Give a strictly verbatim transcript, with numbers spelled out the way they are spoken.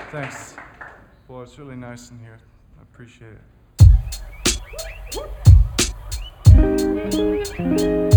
Thanks. Well, it's really nice in here. I appreciate it.